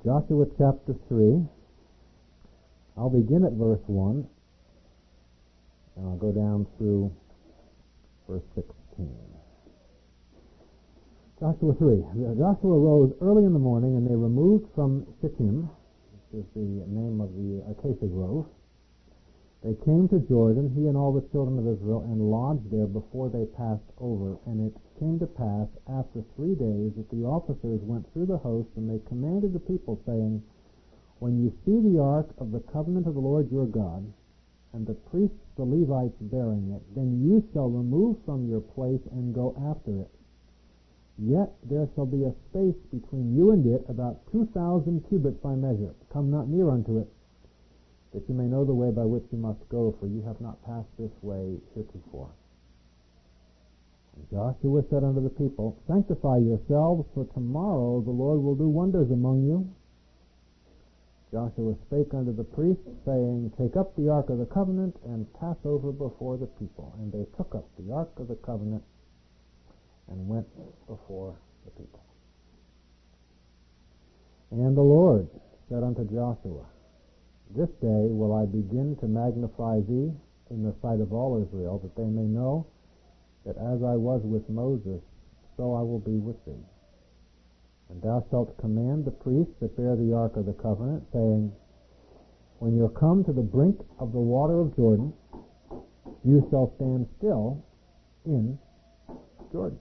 Joshua chapter 3. I'll begin at verse 1, and I'll go down through verse 16. Joshua 3. Joshua rose early in the morning, and they removed from Shittim, which is the name of the acacia grove. They came to Jordan, he and all the children of Israel, and lodged there before they passed over. And it came to pass after 3 days that the officers went through the host, and they commanded the people, saying, When you see the ark of the covenant of the Lord your God, and the priests the Levites bearing it, then you shall remove from your place and go after it. Yet there shall be a space between you and it, about 2,000 cubits by measure. Come not near unto it, that you may know the way by which you must go, for you have not passed this way heretofore. And Joshua said unto the people, Sanctify yourselves, for tomorrow the Lord will do wonders among you. Joshua spake unto the priests, saying, Take up the ark of the covenant, and pass over before the people. And they took up the ark of the covenant, and went before the people. And the Lord said unto Joshua, This day will I begin to magnify thee in the sight of all Israel, that they may know that as I was with Moses, so I will be with thee. And thou shalt command the priests that bear the ark of the covenant, saying, When you are come to the brink of the water of Jordan, you shall stand still in Jordan.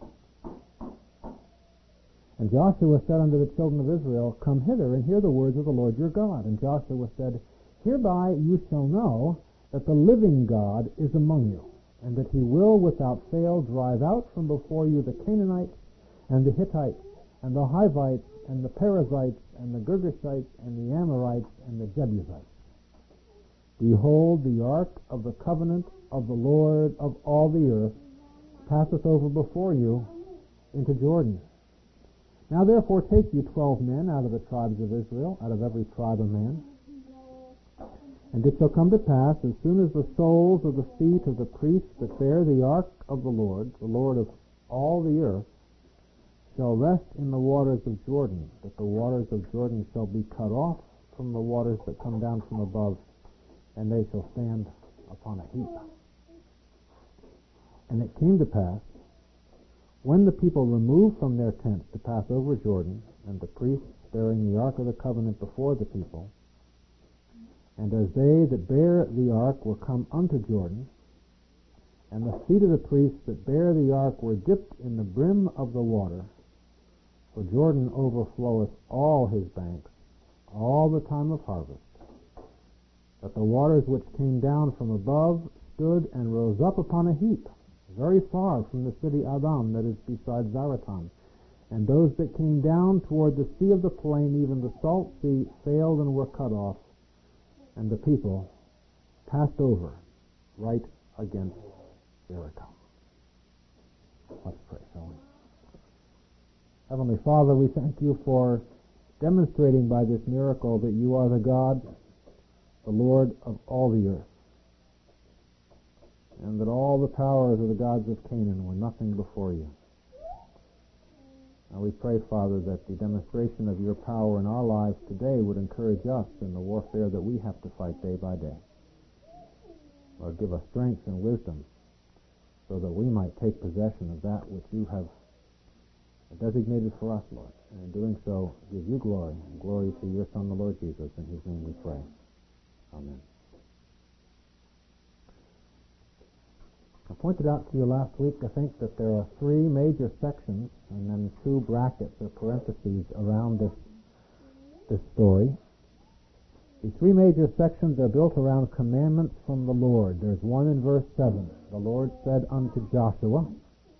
And Joshua said unto the children of Israel, Come hither, and hear the words of the Lord your God. And Joshua said, Hereby you shall know that the living God is among you, and that he will without fail drive out from before you the Canaanites, and the Hittites, and the Hivites, and the Perizzites, and the Girgashites, and the Amorites, and the Jebusites. Behold, the ark of the covenant of the Lord of all the earth passeth over before you into Jordan. Now therefore take you 12 men out of the tribes of Israel, out of every tribe a man. And it shall come to pass, as soon as the soles of the feet of the priests that bear the ark of the Lord of all the earth, shall rest in the waters of Jordan, that the waters of Jordan shall be cut off from the waters that come down from above, and they shall stand upon a heap. And it came to pass, when the people removed from their tents to pass over Jordan, and the priests bearing the ark of the covenant before the people, and as they that bear the ark were come unto Jordan, and the feet of the priests that bear the ark were dipped in the brim of the water, for Jordan overfloweth all his banks all the time of harvest, that the waters which came down from above stood and rose up upon a heap, very far from the city Adam, that is beside Zaratan. And those that came down toward the sea of the plain, even the salt sea, failed and were cut off, and the people passed over right against Jericho. Let's pray, shall we? Heavenly Father, we thank you for demonstrating by this miracle that you are the God, the Lord of all the earth, and that all the powers of the gods of Canaan were nothing before you. Now we pray, Father, that the demonstration of your power in our lives today would encourage us in the warfare that we have to fight day by day. Lord, give us strength and wisdom so that we might take possession of that which you have designated for us, Lord. And in doing so, give you glory, and glory to your Son, the Lord Jesus, in whose name we pray. Amen. I pointed out to you last week, I think, that there are 3 major sections and then 2 brackets or parentheses around this story. The 3 major sections are built around commandments from the Lord. There's one in verse 7. The Lord said unto Joshua.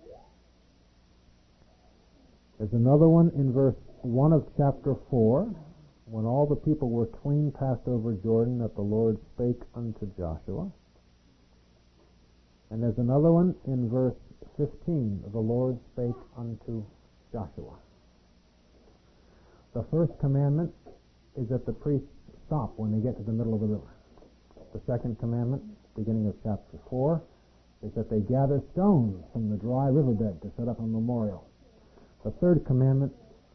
There's another one in verse 1 of chapter 4, when all the people were twain passed over Jordan, that the Lord spake unto Joshua. And there's another one in verse 15, the Lord spake unto Joshua. The first commandment is that the priests stop when they get to the middle of the river. The second commandment, beginning of chapter 4, is that they gather stones from the dry riverbed to set up a memorial. The third commandment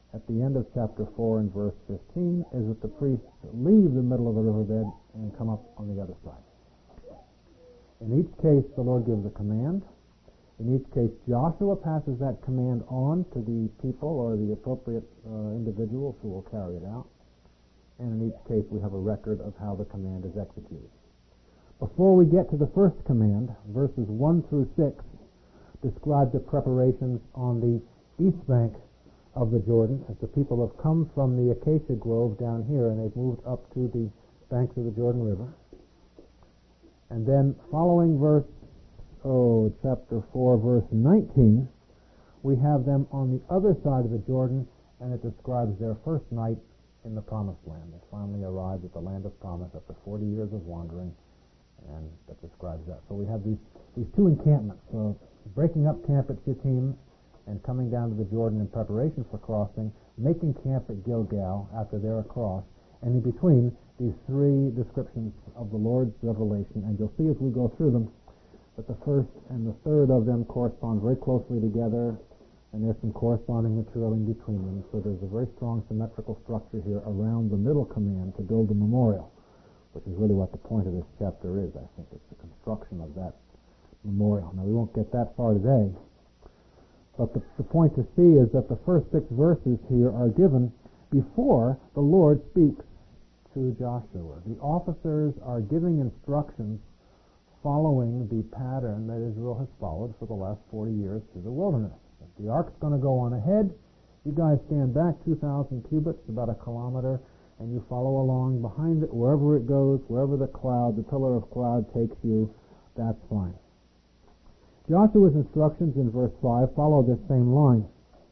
at the end of chapter 4 and verse 15 is that the priests leave the middle of the riverbed and come up on the other side. In each case, the Lord gives a command. In each case, Joshua passes that command on to the people or the appropriate individuals who will carry it out. And in each case, we have a record of how the command is executed. Before we get to the first command, verses 1 through 6 describe the preparations on the east bank of the Jordan as the people have come from the acacia grove down here and they've moved up to the banks of the Jordan River. And then following chapter 4, verse 19, we have them on the other side of the Jordan, and it describes their first night in the Promised Land. They finally arrived at the land of promise after 40 years of wandering, and that describes that. So we have these two encampments, breaking up camp at Shittim and coming down to the Jordan in preparation for crossing, making camp at Gilgal after they're across, and in between these three descriptions of the Lord's revelation. And you'll see as we go through them that the first and the third of them correspond very closely together, and there's some corresponding material in between them. So there's a very strong symmetrical structure here around the middle command to build a memorial, which is really what the point of this chapter is. I think it's the construction of that memorial. Now, we won't get that far today, but the point to see is that the first 6 verses here are given before the Lord speaks to Joshua. The officers are giving instructions following the pattern that Israel has followed for the last 40 years through the wilderness. The ark's going to go on ahead. You guys stand back 2,000 cubits, about a kilometer, and you follow along behind it wherever it goes, wherever the pillar of cloud takes you. That's fine. Joshua's instructions in verse 5 follow this same line.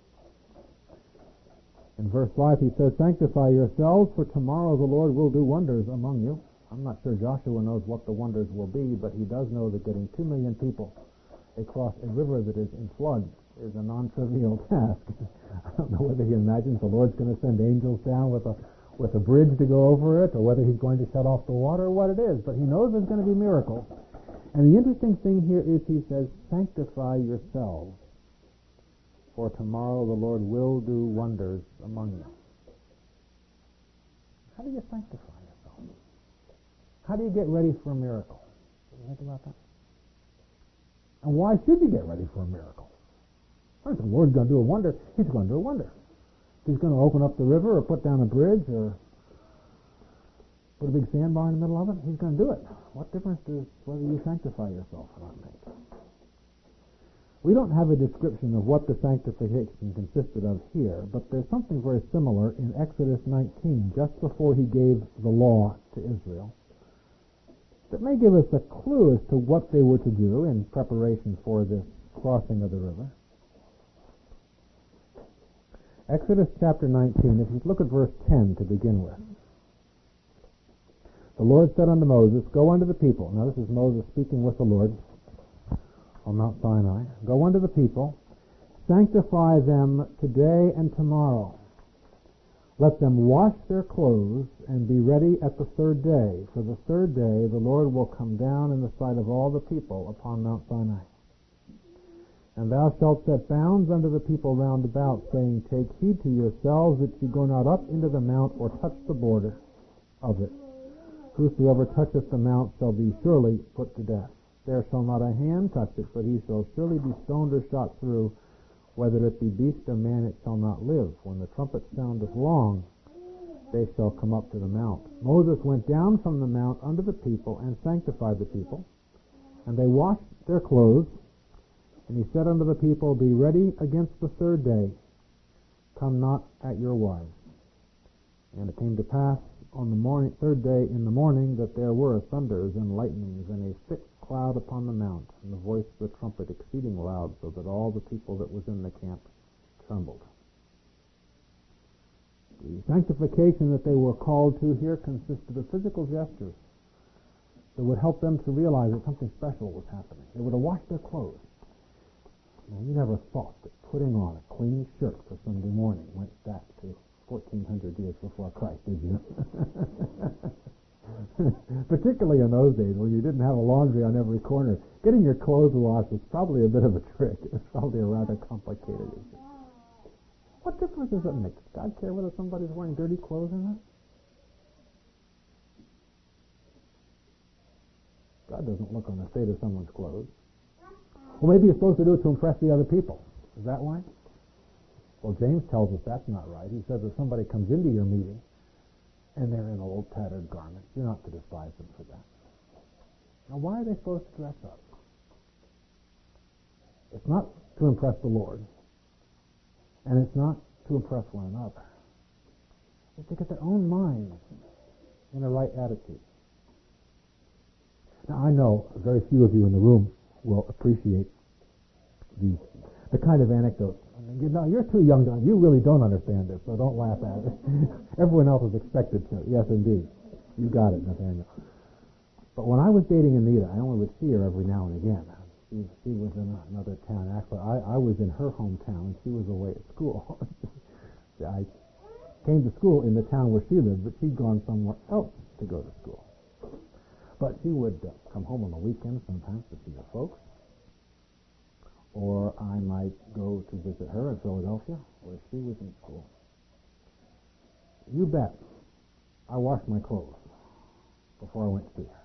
In verse 5 he says, "Sanctify yourselves, for tomorrow the Lord will do wonders among you." I'm not sure Joshua knows what the wonders will be, but he does know that getting 2 million people across a river that is in flood is a non-trivial task. I don't know whether he imagines the Lord's going to send angels down with a bridge to go over it, or whether he's going to shut off the water, or what it is, but he knows there's going to be miracles. And the interesting thing here is he says, "Sanctify yourselves, for tomorrow the Lord will do wonders among you." How do you sanctify yourself? How do you get ready for a miracle? Did you think about that? And why should you get ready for a miracle? If the Lord's going to do a wonder, he's going to do a wonder. If he's going to open up the river or put down a bridge or put a big sandbar in the middle of it, he's going to do it. What difference does whether you sanctify yourself or not make? We don't have a description of what the sanctification consisted of here, but there's something very similar in Exodus 19, just before he gave the law to Israel, that may give us a clue as to what they were to do in preparation for this crossing of the river. Exodus chapter 19, if you look at verse 10 to begin with. The Lord said unto Moses, "Go unto the people." Now this is Moses speaking with the Lord on Mount Sinai. "Go unto the people, sanctify them today and tomorrow. Let them wash their clothes and be ready at the third day. For the third day the Lord will come down in the sight of all the people upon Mount Sinai. And thou shalt set bounds unto the people round about, saying, Take heed to yourselves that ye go not up into the mount or touch the border of it. Whosoever toucheth the mount shall be surely put to death. There shall not a hand touch it, but he shall surely be stoned or shot through. Whether it be beast or man, it shall not live. When the trumpet soundeth long, they shall come up to the mount. Moses went down from the mount unto the people, and sanctified the people. And they washed their clothes. And he said unto the people, Be ready against the third day. Come not at your wives. And it came to pass on the third day in the morning, that there were thunders and lightnings, and a thick cloud upon the mount, and the voice of the trumpet exceeding loud, so that all the people that was in the camp trembled. The sanctification that they were called to here consisted of physical gestures that would help them to realize that something special was happening. They were to wash their clothes. Now, you never thought that putting on a clean shirt for Sunday morning went back to 1400 years before Christ, did you? Particularly in those days when you didn't have a laundry on every corner. Getting your clothes washed was probably a bit of a trick. It was probably a rather complicated issue. What difference does it make? Does God care whether somebody's wearing dirty clothes or not? God doesn't look on the state of someone's clothes. Well, maybe you're supposed to do it to impress the other people. Is that why? Well, James tells us that's not right. He says if somebody comes into your meeting and they're in old tattered garments, you're not to despise them for that. Now, why are they supposed to dress up? It's not to impress the Lord, and it's not to impress one another. It's to get their own minds in a right attitude. Now, I know very few of you in the room will appreciate the kind of anecdote. I mean, you're too young to, you really don't understand this, so don't laugh at it. Everyone else is expected to. Yes, indeed. You got it, Nathaniel. But when I was dating Anita, I only would see her every now and again. She was in another town. Actually, I was in her hometown, and she was away at school. I came to school in the town where she lived, but she'd gone somewhere else to go to school. But she would come home on the weekends sometimes to see her folks. Or I might go to visit her in Philadelphia, where she was in school. You bet, I washed my clothes before I went to see her.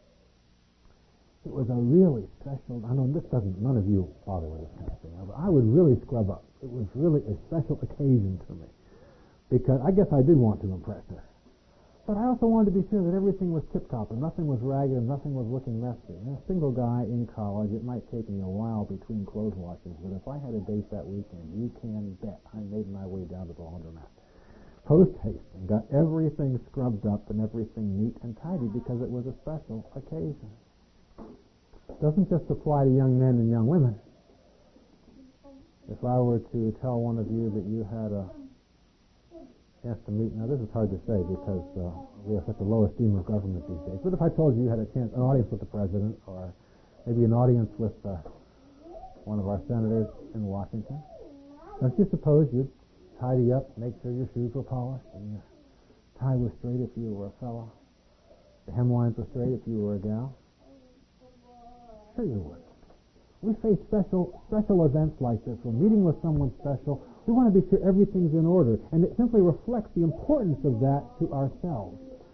It was a really special, I know this doesn't, none of you bother with this kind of thing, but I would really scrub up. It was really a special occasion to me, because I guess I did want to impress her. But I also wanted to be sure that everything was tip-top and nothing was ragged and nothing was looking messy. And a single guy in college, it might take me a while between clothes washes, but if I had a date that weekend, you can bet I made my way down to the laundromat post-haste and got everything scrubbed up and everything neat and tidy because it was a special occasion. It doesn't just apply to young men and young women. If I were to tell one of you that you had a chance to meet, now this is hard to say because we have such a low esteem of government these days, but if I told you you had a chance, an audience with the president, or maybe an audience with one of our senators in Washington, don't you suppose you'd tidy up, make sure your shoes were polished, and your tie was straight if you were a fella, the hemlines were straight if you were a gal? Sure you would. We face special events like this. We're meeting with someone special. We want to be sure everything's in order, and it simply reflects the importance of that to ourselves.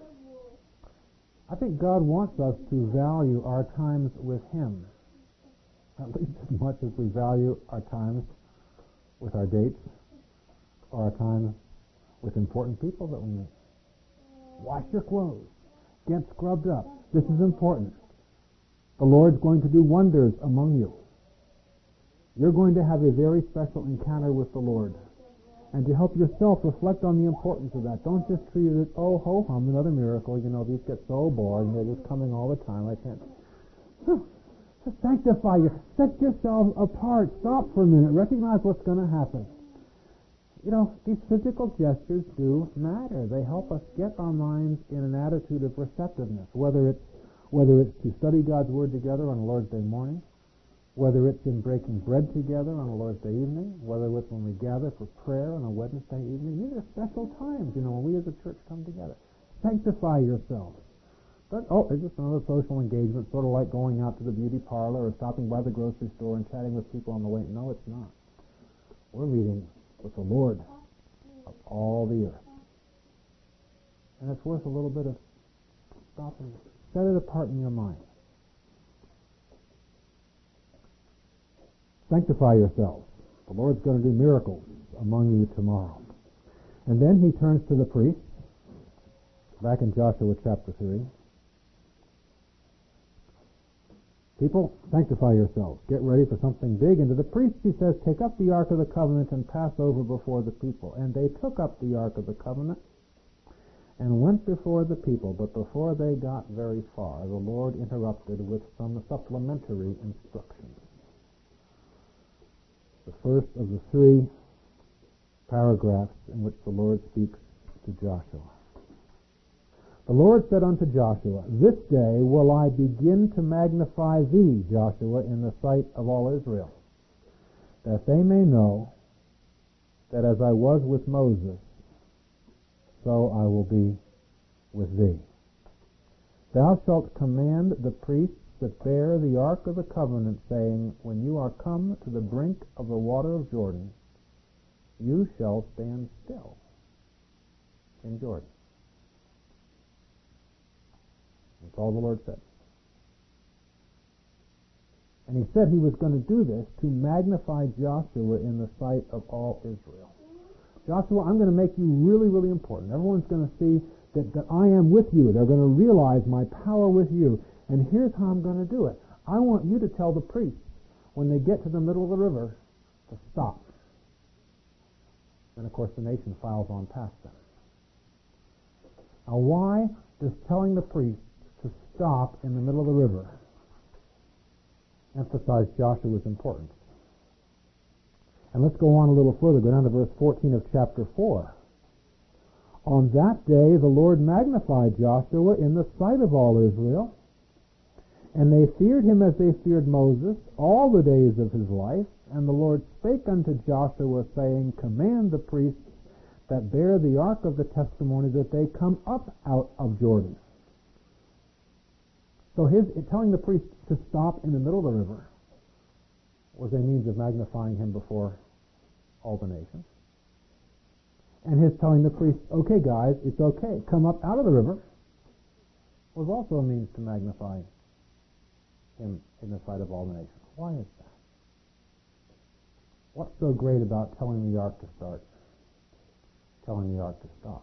I think God wants us to value our times with Him, at least as much as we value our times with our dates or our times with important people that we meet. Wash your clothes. Get scrubbed up. This is important. The Lord's going to do wonders among you. You're going to have a very special encounter with the Lord. And to help yourself reflect on the importance of that, don't just treat it as, oh, ho-hum, another miracle. You know, these get so boring. They're just coming all the time. I can't. Just sanctify you. Set yourself apart. Stop for a minute. Recognize what's going to happen. You know, these physical gestures do matter. They help us get our minds in an attitude of receptiveness, whether it's to study God's Word together on a Lord's Day morning, whether it's in breaking bread together on a Lord's Day evening, whether it's when we gather for prayer on a Wednesday evening. These are special times, you know, when we as a church come together. Sanctify yourselves. But, it's just another social engagement, sort of like going out to the beauty parlor or stopping by the grocery store and chatting with people on the way. No, it's not. We're meeting with the Lord of all the earth. And it's worth a little bit of stopping. Set it apart in your mind. Sanctify yourselves. The Lord's going to do miracles among you tomorrow. And then he turns to the priests, back in Joshua chapter 3. People, sanctify yourselves. Get ready for something big. And to the priests he says, take up the Ark of the Covenant and pass over before the people. And they took up the Ark of the Covenant and went before the people, but before they got very far, the Lord interrupted with some supplementary instructions. The first of the 3 paragraphs in which the Lord speaks to Joshua. The Lord said unto Joshua, this day will I begin to magnify thee, Joshua, in the sight of all Israel, that they may know that as I was with Moses, so I will be with thee. Thou shalt command the priests that bear the ark of the covenant, saying, when you are come to the brink of the water of Jordan, you shall stand still in Jordan. That's all the Lord said. And he said he was going to do this to magnify Joshua in the sight of all Israel. Joshua, I'm going to make you really, really important. Everyone's going to see that I am with you. They're going to realize my power with you. And here's how I'm going to do it. I want you to tell the priests when they get to the middle of the river to stop. And of course the nation files on past them. Now why does telling the priests to stop in the middle of the river emphasize Joshua's importance? And let's go on a little further. Go down to verse 14 of chapter 4. On that day the Lord magnified Joshua in the sight of all Israel, and they feared him as they feared Moses all the days of his life. And the Lord spake unto Joshua, saying, Command the priests that bear the ark of the testimony that they come up out of Jordan. So telling the priests to stop in the middle of the river was a means of magnifying him before all the nations. And his telling the priests, okay guys, it's okay, come up out of the river, was also a means to magnify him in the sight of all the nations. Why is that? What's so great about telling the ark to start? Telling the ark to stop?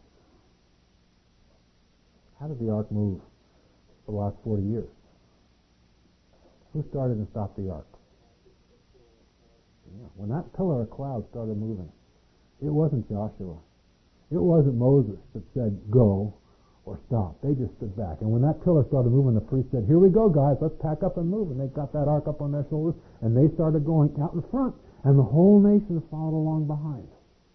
How did the ark move for the last 40 years? Who started and stopped the ark? Yeah. When that pillar of cloud started moving, it wasn't Joshua. It wasn't Moses that said, go or stop. They just stood back. And when that pillar started moving, the priest said, here we go, guys, let's pack up and move. And they got that ark up on their shoulders, and they started going out in front, and the whole nation followed along behind.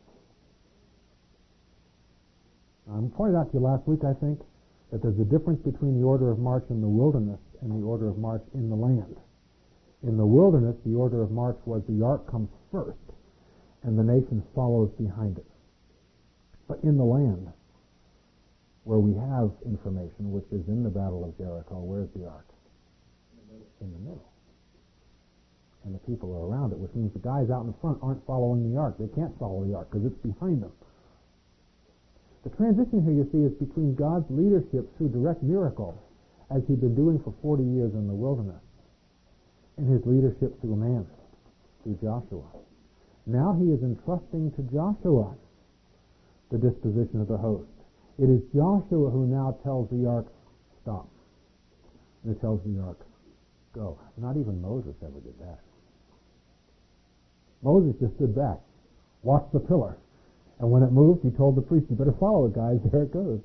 I pointed out to you last week, I think, that there's a difference between the order of march in the wilderness and the order of march in the land. In the wilderness, the order of march was the ark comes first, and the nation follows behind it. But in the land, where we have information, which is in the Battle of Jericho, where's the ark? In the middle. And the people are around it, which means the guys out in front aren't following the ark. They can't follow the ark because it's behind them. The transition here, you see, is between God's leadership through direct miracle, as he'd been doing for 40 years in the wilderness, and his leadership through man, through Joshua. Now he is entrusting to Joshua the disposition of the host. It is Joshua who now tells the ark, stop. And it tells the ark, go. Not even Moses ever did that. Moses just stood back, watched the pillar, and when it moved, he told the priest, you better follow it, guys, there it goes.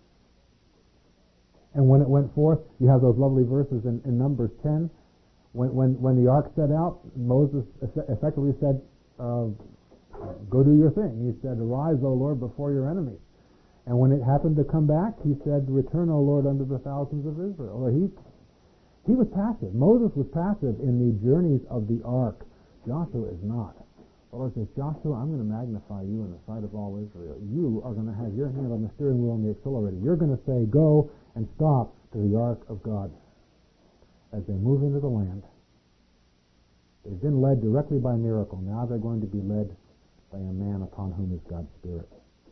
And when it went forth, you have those lovely verses in Numbers 10. When the ark set out, Moses effectively said, go do your thing. He said, arise, O Lord, before your enemies. And when it happened to come back, he said, return, O Lord, unto the thousands of Israel. Or he was passive. Moses was passive in the journeys of the ark. Joshua is not. The Lord says, Joshua, I'm going to magnify you in the sight of all Israel. You are going to have your hand on the steering wheel and the accelerator. You're going to say, go and stop to the ark of God. As they move into the land, they've been led directly by miracle. Now they're going to be led by a man upon whom is God's Spirit.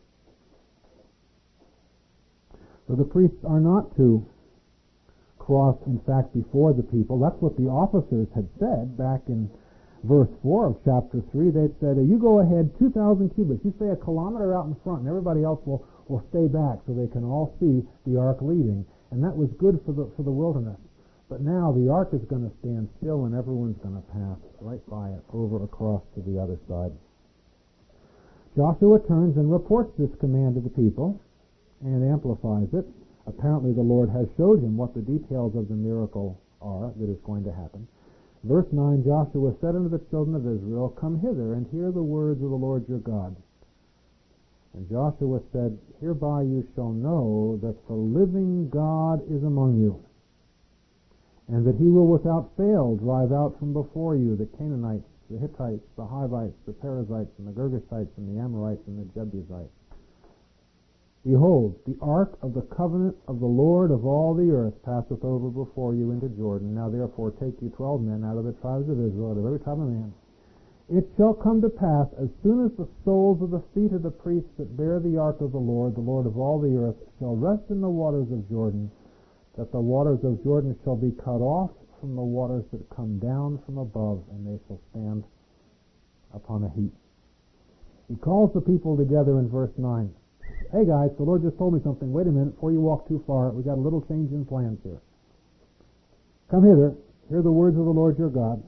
So the priests are not to cross, in fact, before the people. That's what the officers had said back in verse 4 of chapter 3. They'd said, you go ahead 2,000 cubits. You stay a kilometer out in front, and everybody else will stay back so they can all see the ark leading. And that was good for the wilderness. But now the ark is going to stand still, and everyone's going to pass right by it, over across to the other side. Joshua turns and reports this command to the people and amplifies it. Apparently the Lord has showed him what the details of the miracle are that is going to happen. Verse 9, Joshua said unto the children of Israel, come hither and hear the words of the Lord your God. And Joshua said, hereby you shall know that the living God is among you, and that he will without fail drive out from before you the Canaanites, the Hittites, the Hivites, the Perizzites, and the Girgashites, and the Amorites, and the Jebusites. Behold, the ark of the covenant of the Lord of all the earth passeth over before you into Jordan. Now therefore take you 12 men out of the tribes of Israel, out of every tribe of man, It shall come to pass, as soon as the soles of the feet of the priests that bear the ark of the Lord of all the earth, shall rest in the waters of Jordan, that the waters of Jordan shall be cut off from the waters that come down from above, and they shall stand upon a heap. He calls the people together in verse 9. Hey guys, the Lord just told me something. Wait a minute, before you walk too far, we got a little change in plans here. Come hither, hear the words of the Lord your God.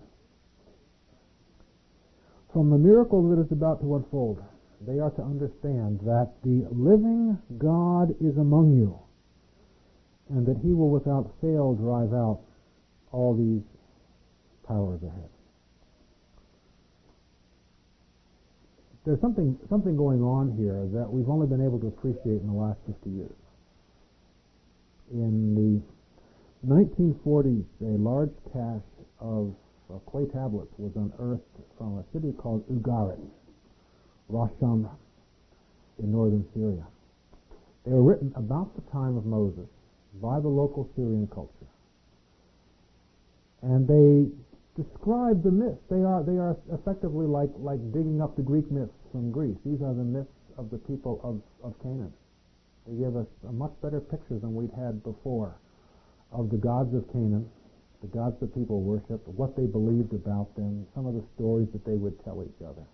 From the miracle that is about to unfold, they are to understand that the living God is among you, and that he will without fail drive out all these powers ahead. There's something going on here that we've only been able to appreciate in the last 50 years. In the 1940s, a large cache of clay tablets was unearthed from a city called Ugarit, Ras Shamra, in northern Syria. They were written about the time of Moses by the local Syrian culture. And they describe the myths. They are effectively like digging up the Greek myths from Greece. These are the myths of the people of Canaan. They give us a much better picture than we'd had before of the gods of Canaan, the gods that people worshiped, what they believed about them, some of the stories that they would tell each other.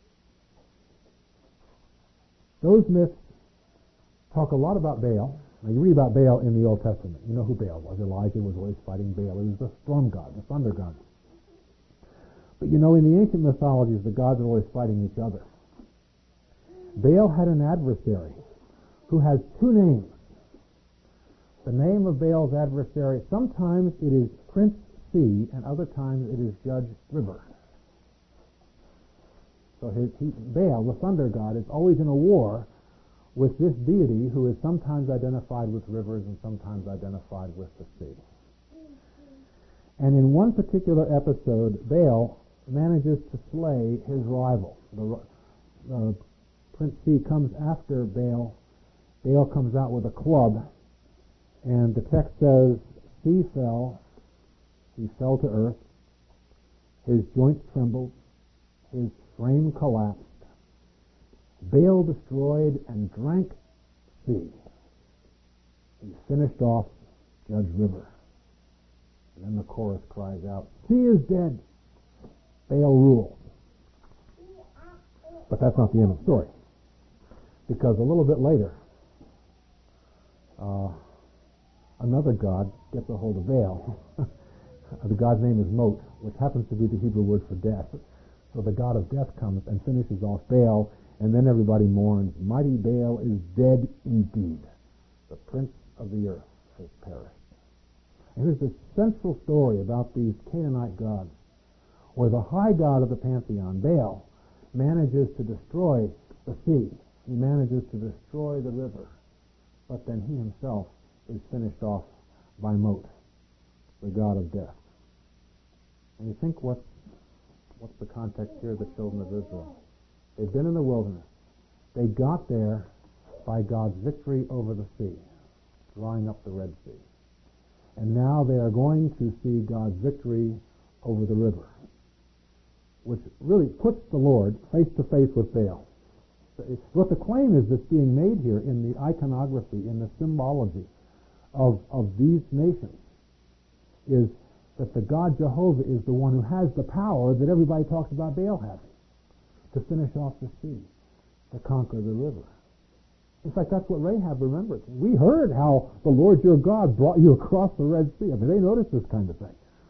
Those myths talk a lot about Baal. Now, you read about Baal in the Old Testament. You know who Baal was. Elijah was always fighting Baal. He was the storm god, the thunder god. But you know, in the ancient mythologies, the gods are always fighting each other. Baal had an adversary who has two names. The name of Baal's adversary, sometimes it is Prince Sea, and other times it is Judge River. So Baal, the thunder god, is always in a war with this deity who is sometimes identified with rivers and sometimes identified with the sea. And in one particular episode, Baal manages to slay his rival. Prince Sea comes after Baal. Baal comes out with a club, and the text says, Sea fell, he fell to earth, his joints trembled, his frame collapsed. Baal destroyed and drank sea. He finished off Judge River. And then the chorus cries out, Sea is dead, Baal rules. But that's not the end of the story. Because a little bit later, another god gets a hold of Baal. The god's name is Mot, which happens to be the Hebrew word for death. So the god of death comes and finishes off Baal, and then everybody mourns. Mighty Baal is dead indeed. The prince of the earth has perished. And here's this central story about these Canaanite gods, where the high god of the pantheon, Baal, manages to destroy the sea. He manages to destroy the river. But then he himself is finished off by Mot, the god of death. And you think what's the context here of the children of Israel? They've been in the wilderness. They got there by God's victory over the sea, drying up the Red Sea. And now they are going to see God's victory over the river, which really puts the Lord face to face with Baal. What the claim is that's being made here in the iconography, in the symbology of these nations, is that the God Jehovah is the one who has the power that everybody talks about Baal having, to finish off the sea, to conquer the river. In fact, that's what Rahab remembered. We heard how the Lord your God brought you across the Red Sea. I mean, they noticed this kind of thing.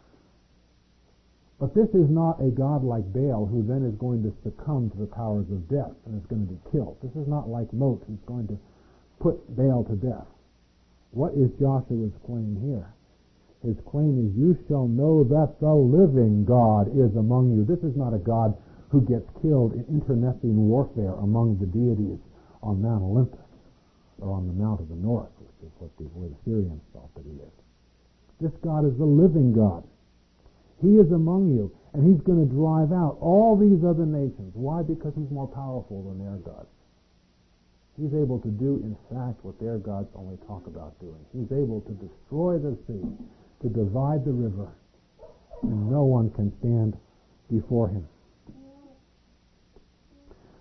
But this is not a God like Baal who then is going to succumb to the powers of death and is going to be killed. This is not like Mot who's going to put Baal to death. What is Joshua's claim here? His claim is, you shall know that the living God is among you. This is not a God who gets killed in internecine warfare among the deities on Mount Olympus or on the Mount of the North, which is where the Syrians thought that he lived. This God is the living God. He is among you, and he's going to drive out all these other nations. Why? Because he's more powerful than their gods. He's able to do, in fact, what their gods only talk about doing. He's able to destroy the sea, to divide the river, and no one can stand before him.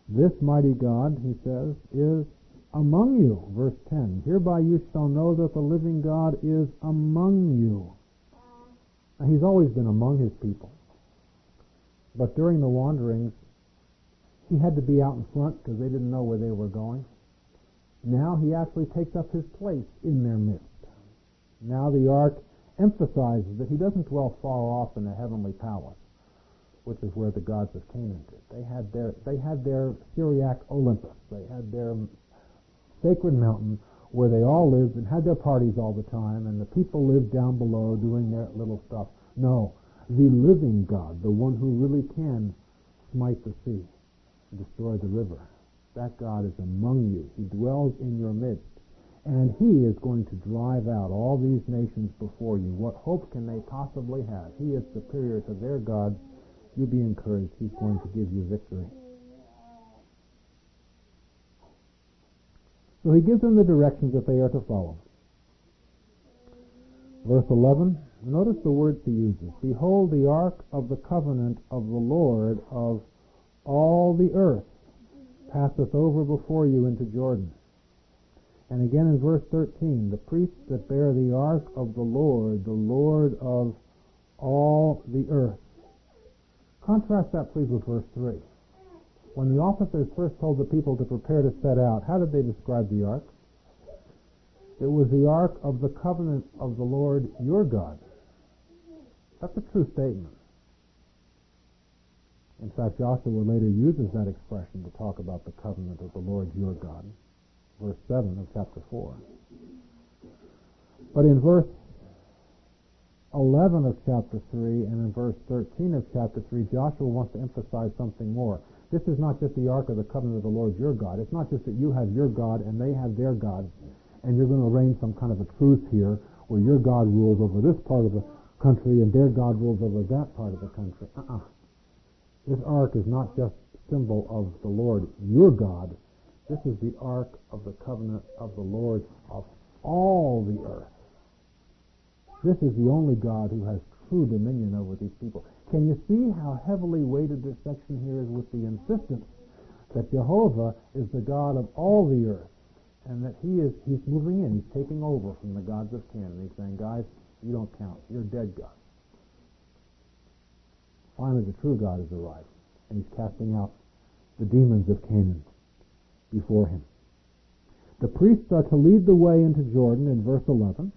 This mighty God, he says, is among you. Verse 10, hereby you shall know that the living God is among you. Now, he's always been among his people. But during the wanderings, he had to be out in front because they didn't know where they were going. Now he actually takes up his place in their midst. Now the ark emphasizes that he doesn't dwell far off in a heavenly palace, which is where the gods of Canaan did. They had their Syriac Olympus. They had their sacred mountain where they all lived and had their parties all the time, and the people lived down below doing their little stuff. No, the living God, the one who really can smite the sea and destroy the river, that God is among you. He dwells in your midst, and he is going to drive out all these nations before you. What hope can they possibly have? He is superior to their gods. You be encouraged. He's going to give you victory. So he gives them the directions that they are to follow. Verse 11, notice the words he uses. Behold, the ark of the covenant of the Lord of all the earth passeth over before you into Jordan. And again in verse 13, the priests that bear the ark of the Lord of all the earth. Contrast that, please, with verse 3. When the officers first told the people to prepare to set out, how did they describe the ark? It was the ark of the covenant of the Lord your God. That's a true statement. In fact, Joshua later uses that expression to talk about the covenant of the Lord your God. Verse 7 of chapter 4. But in verse 11 of chapter 3 and in verse 13 of chapter 3, Joshua wants to emphasize something more. This is not just the ark of the covenant of the Lord your God. It's not just that you have your God and they have their God, and you're going to arrange some kind of a truce here where your God rules over this part of the country and their God rules over that part of the country. This ark is not just a symbol of the Lord your God. This is the ark of the covenant of the Lord of all the earth. This is the only God who has true dominion over these people. Can you see how heavily weighted this section here is with the insistence that Jehovah is the God of all the earth, and that he's moving in, he's taking over from the gods of Canaan. He's saying, guys, you don't count. You're dead gods. Finally, the true God has arrived, and he's casting out the demons of Canaan before him. The priests are to lead the way into Jordan in verse 11.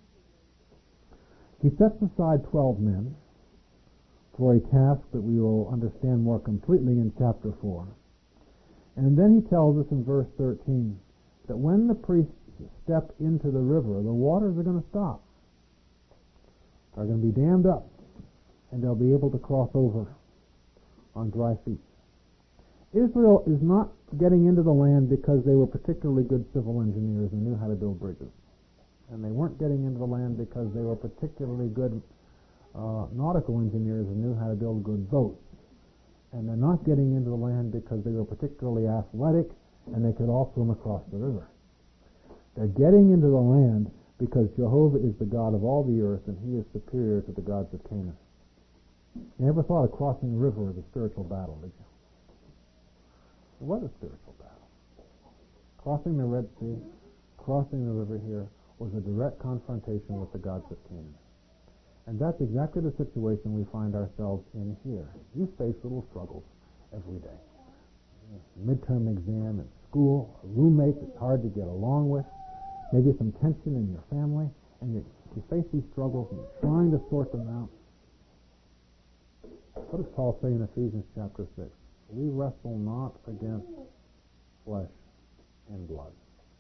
He sets aside 12 men for a task that we will understand more completely in chapter 4. And then he tells us in verse 13 that when the priests step into the river, the waters are going to stop. They're going to be dammed up, and they'll be able to cross over on dry feet. Israel is not getting into the land because they were particularly good civil engineers and knew how to build bridges. And they weren't getting into the land because they were particularly good nautical engineers and knew how to build good boats. And they're not getting into the land because they were particularly athletic and they could all swim across the river. They're getting into the land because Jehovah is the God of all the earth and he is superior to the gods of Canaan. You ever thought of crossing the river as a spiritual battle, did you? It was a spiritual battle. Crossing the Red Sea, crossing the river here, was a direct confrontation with the gods of Canaan. And that's exactly the situation we find ourselves in here. You face little struggles every day. Midterm exam in school, a roommate that's hard to get along with, maybe some tension in your family, and you face these struggles and you're trying to sort them out. What does Paul say in Ephesians chapter 6? We wrestle not against flesh and blood.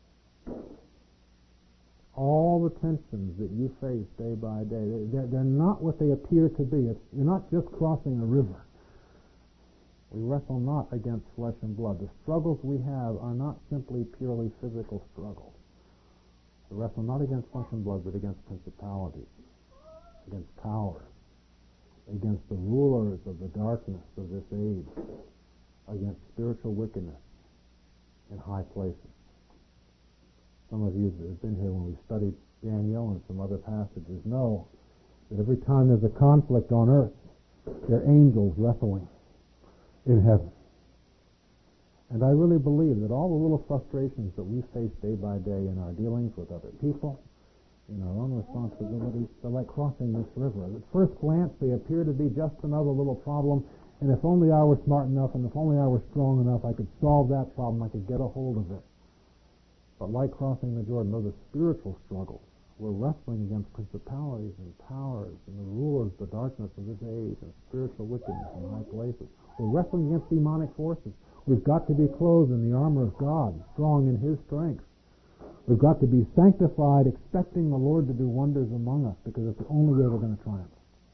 All the tensions that you face day by day, they're not what they appear to be. You're not just crossing a river. We wrestle not against flesh and blood. The struggles we have are not simply purely physical struggles. We wrestle not against flesh and blood, but against principalities, against powers, against the rulers of the darkness of this age, against spiritual wickedness in high places. Some of you that have been here when we studied Daniel and some other passages know that every time there's a conflict on earth, there are angels wrestling in heaven. And I really believe that all the little frustrations that we face day by day in our dealings with other people, in our own responsibilities, they're like crossing this river. At first glance, they appear to be just another little problem, and if only I were smart enough, and if only I were strong enough, I could solve that problem, I could get a hold of it. But like crossing the Jordan, those are spiritual struggles. We're wrestling against principalities and powers and the rulers of the darkness of this age and spiritual wickedness in high places. We're wrestling against demonic forces. We've got to be clothed in the armor of God, strong in His strength. We've got to be sanctified, expecting the Lord to do wonders among us, because it's the only way we're going to triumph.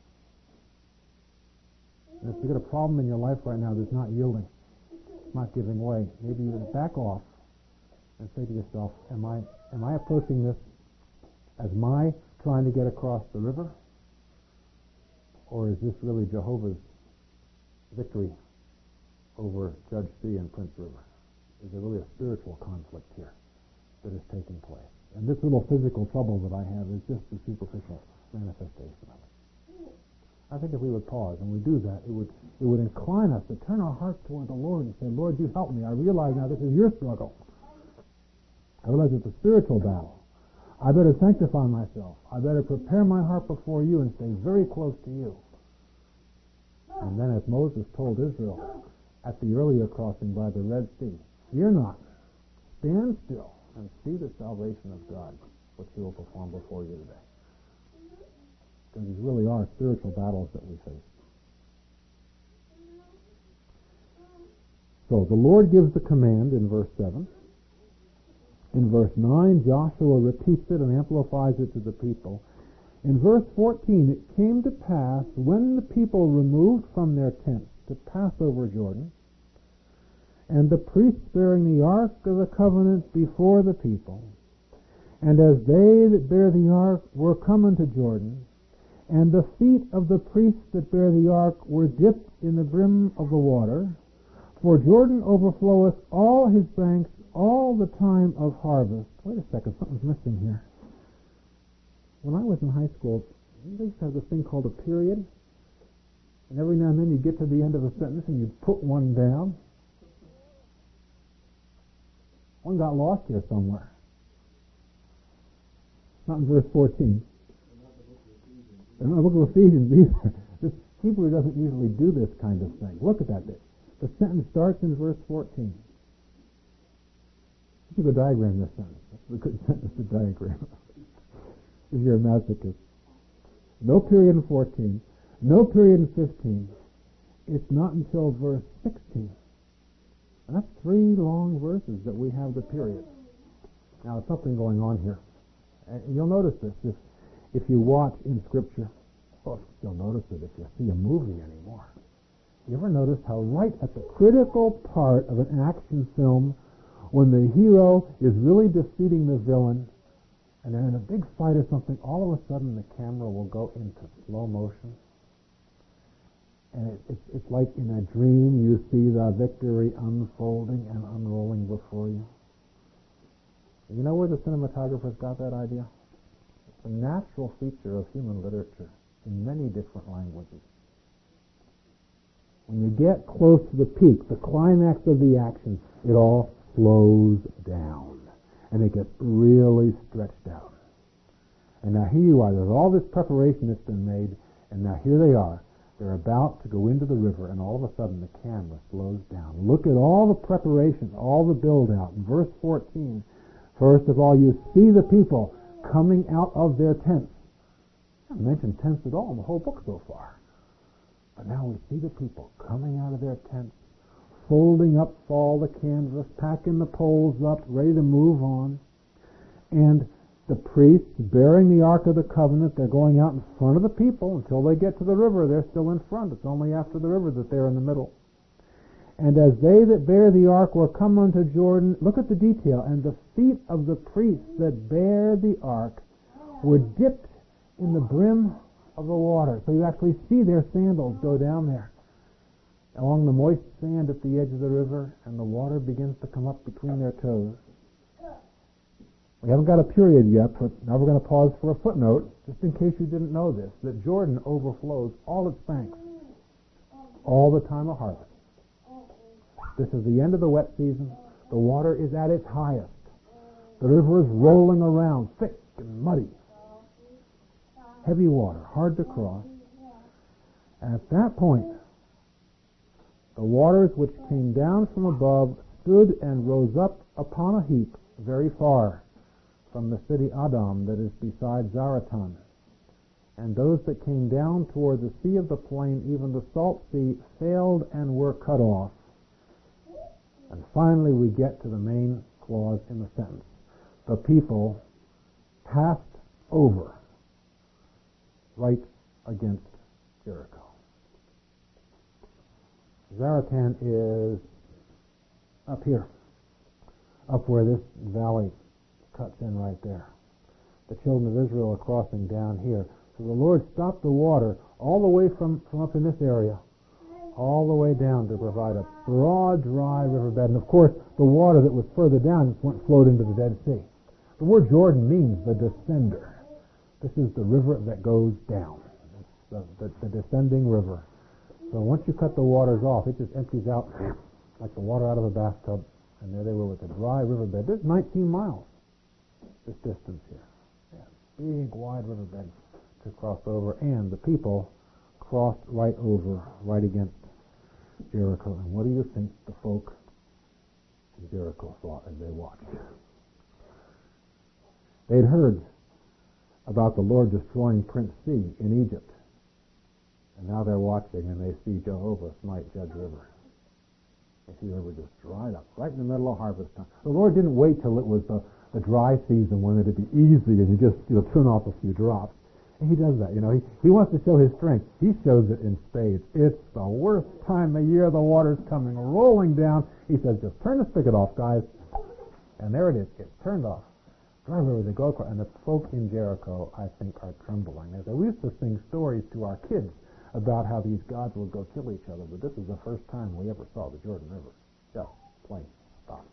And if you've got a problem in your life right now that's not yielding, not giving way, maybe you back off and say to yourself, am I approaching this as my trying to get across the river? Or is this really Jehovah's victory over Judge C and Prince River? Is there really a spiritual conflict here that is taking place? And this little physical trouble that I have is just a superficial manifestation of it. I think if we would pause and we do that, it would incline us to turn our hearts toward the Lord and say, Lord, you help me. I realize now this is your struggle. I realize it's a spiritual battle. I better sanctify myself. I better prepare my heart before you and stay very close to you. And then as Moses told Israel at the earlier crossing by the Red Sea, fear not, stand still and see the salvation of God, which He will perform before you today. Because these really are spiritual battles that we face. So the Lord gives the command in verse 7. In verse 9, Joshua repeats it and amplifies it to the people. In verse 14, it came to pass when the people removed from their tents to pass over Jordan, and the priests bearing the ark of the covenant before the people, and as they that bear the ark were come unto Jordan, and the feet of the priests that bear the ark were dipped in the brim of the water, for Jordan overfloweth all his banks all the time of harvest. Wait a second, something's missing here. When I was in high school, they used to have this thing called a period, and every now and then you get to the end of a sentence and you put one down. One got lost here somewhere. Not in verse 14. In the book of Ephesians either. This Hebrew doesn't usually do this kind of thing. Look at that bit. The sentence starts in verse 14. You could diagram this sentence. That's a good sentence to diagram. If you're a masochist. No period in 14. No period in 15. It's not until verse 16. And that's 3 long verses that we have the period. Now, there's something going on here. And you'll notice this if you watch in Scripture. Well, you'll notice it if you see a movie anymore. You ever notice how right at the critical part of an action film, when the hero is really defeating the villain, and they're in a big fight or something, all of a sudden the camera will go into slow motion. And it's like in a dream you see the victory unfolding and unrolling before you. You know where the cinematographers got that idea? It's a natural feature of human literature in many different languages. When you get close to the peak, the climax of the action, it all slows down. And it gets really stretched out. And now here you are. There's all this preparation that's been made, and now here they are. They're about to go into the river, and all of a sudden the camera slows down. Look at all the preparation, all the build-out. In verse 14, first of all, you see the people coming out of their tents. I haven't mentioned tents at all in the whole book so far. But now we see the people coming out of their tents, folding up all the canvas, packing the poles up, ready to move on. And the priests bearing the Ark of the Covenant, they're going out in front of the people until they get to the river. They're still in front. It's only after the river that they're in the middle. And as they that bear the Ark were come unto Jordan, look at the detail, and the feet of the priests that bear the Ark were dipped in the brim of the water. So you actually see their sandals go down there along the moist sand at the edge of the river, and the water begins to come up between their toes. We haven't got a period yet, but now we're going to pause for a footnote, just in case you didn't know this, that Jordan overflows all its banks all the time of harvest. This is the end of the wet season. The water is at its highest. The river is rolling around, thick and muddy. Heavy water, hard to cross. And at that point, the waters which came down from above stood and rose up upon a heap very far from the city Adam that is beside Zaratan. And those that came down toward the sea of the plain, even the salt sea, failed and were cut off. And finally we get to the main clause in the sentence. The people passed over right against Jericho. Zaratan is up here, up where this valley cuts in right there. The children of Israel are crossing down here. So the Lord stopped the water all the way from up in this area, all the way down to provide a broad, dry riverbed. And of course, the water that was further down flowed into the Dead Sea. The word Jordan means the descender. This is the river that goes down. It's the descending river. So once you cut the waters off, it just empties out like the water out of a bathtub. And there they were with a dry riverbed. There's 19 miles, this distance here. Yeah, big, wide riverbed to cross over. And the people crossed right over, right against Jericho. And what do you think the folk in Jericho thought as they watched? They'd heard about the Lord destroying Prince C in Egypt. And now they're watching and they see Jehovah smite Judge River. They see the river just dried up, right in the middle of harvest time. The Lord didn't wait till it was the dry season when it'd be easy and you just turn off a few drops. And he does that, He wants to show his strength. He shows it in spades. It's the worst time of year. The water's coming rolling down. He says, just turn the spigot off, guys. And there it is. It's turned off. Dry river, they go across. And the folk in Jericho, I think, are trembling. We used to sing stories to our kids about how these gods would go kill each other, but this is the first time we ever saw the Jordan River. Just plain stop.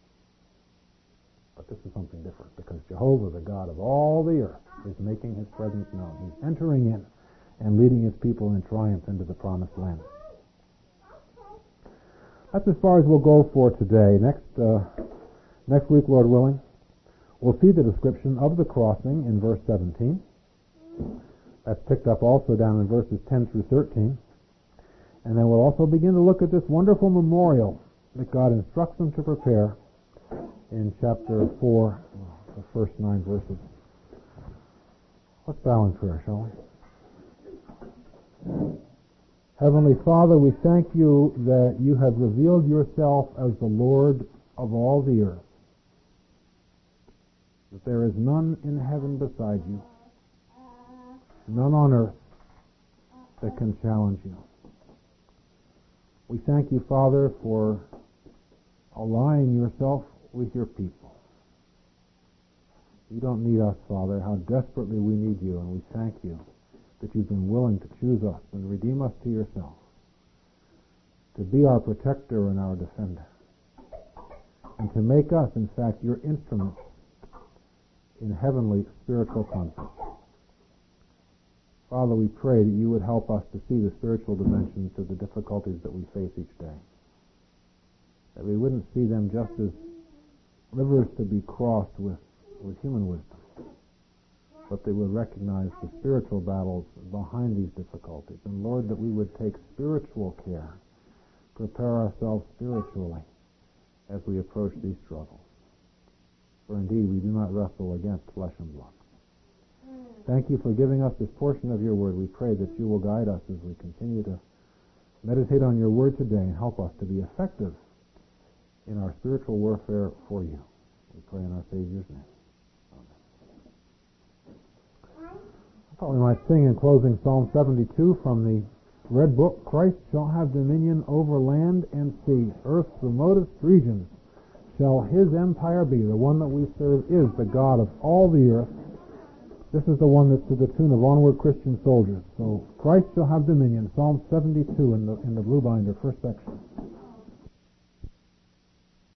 But this is something different, because Jehovah, the God of all the earth, is making his presence known. He's entering in and leading his people in triumph into the promised land. That's as far as we'll go for today. Next week, Lord willing, we'll see the description of the crossing in verse 17. That's picked up also down in verses 10 through 13. And then we'll also begin to look at this wonderful memorial that God instructs them to prepare in chapter 4, the first 9 verses. Let's bow in prayer, shall we? Heavenly Father, we thank you that you have revealed yourself as the Lord of all the earth, that there is none in heaven beside you, none on earth that can challenge you. We thank you, Father, for aligning yourself with your people. You don't need us, Father, how desperately we need you, and we thank you that you've been willing to choose us and redeem us to yourself, to be our protector and our defender, and to make us, in fact, your instruments in heavenly spiritual conflict. Father, we pray that you would help us to see the spiritual dimensions of the difficulties that we face each day, that we wouldn't see them just as rivers to be crossed with human wisdom, but they would recognize the spiritual battles behind these difficulties. And Lord, that we would take spiritual care, prepare ourselves spiritually as we approach these struggles. For indeed, we do not wrestle against flesh and blood. Thank you for giving us this portion of your word. We pray that you will guide us as we continue to meditate on your word today and help us to be effective in our spiritual warfare for you. We pray in our Savior's name. I thought we might sing in closing Psalm 72 from the Red Book. Christ shall have dominion over land and sea. Earth's remotest regions shall his empire be. The one that we serve is the God of all the earth. This is the one that's to the tune of Onward Christian Soldiers. So Christ shall have dominion. Psalm 72 in the blue binder, first section.